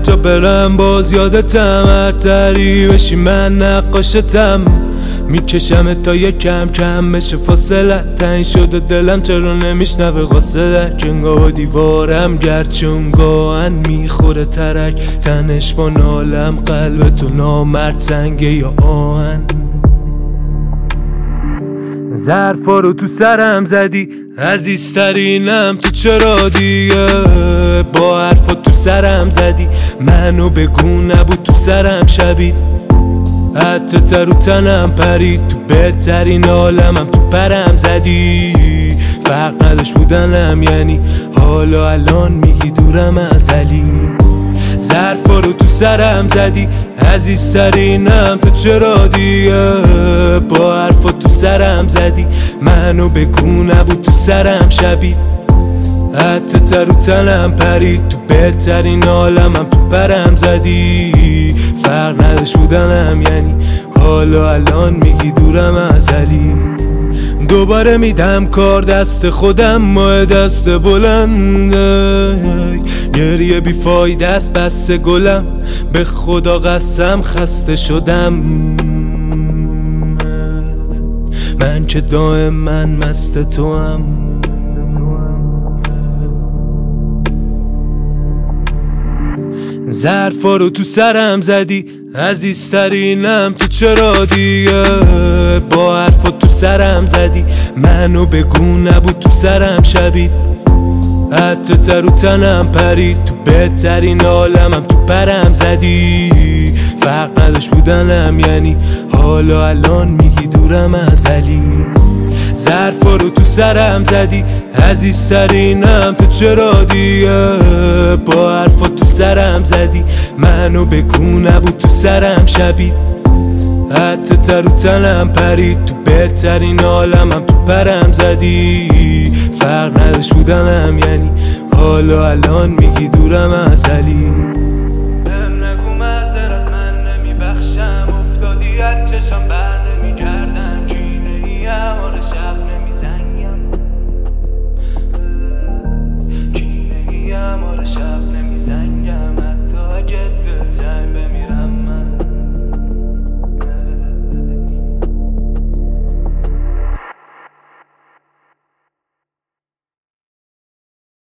جا برم باز یادتم، هر تری بشی من نقاشتم، میکشم تا یه کم کم بشه فاصله، تنگ شده دلم چرا نمیشنوه قاصده، جنگا با دیوارم گرچون گاهن میخوره ترک، تنش با نالم قلب تو نامرد سنگه یا آهن. ظرفا رو تو سرم زدی عزیزترینم تو چرا دیگه، با حرفا تو سرم زدی منو بگو نبود تو سرم شبید، عطر رو تنم پرید تو بهترین عالمم تو پرم زدی، فرق نداشت بودنم یعنی حالا الان میگی دورم ازلی، ظرفا رو تو سرم زدی عزیزترینم تو چرا دیگه، با حرفا تو سرم زدی منو بگو نبود تو سرم شبید، عطر رو تنم پرید تو بهترین عالمم تو پرم زدی، فرق نداشت بودنم یعنی حالا الان میگی دورم ازلی، دوباره میدم کار دست خودم ما دست بلنده، گریه بی فایده است بس گلم به خدا قسم خسته شدم، من که دائم من مست تو هم. ظرفا رو تو سرم زدی عزیزترینم تو چرا دیگه، با حرفا تو سرم زدی منو بگو نبود تو سرم شبید، عطر رو تنم پرید تو بهترین عالمم تو پرم زدی، فرق نداشت بودنم یعنی حالا الان میگی دورم ازلی، ظرفا رو تو سرم زدی عزیزترینم تو چرا دیگه، با حرفا تو سرم زدی منو بگو نبود تو سرم شبید، عطر رو تنم پرید تو بهترین عالمم تو پرم زدی، فرق نداشت بودنم یعنی حالا الان میگی دورم ازلی. بهم نگو معذرت من نمیبخشم، افتادی از چشم بر نمیگرد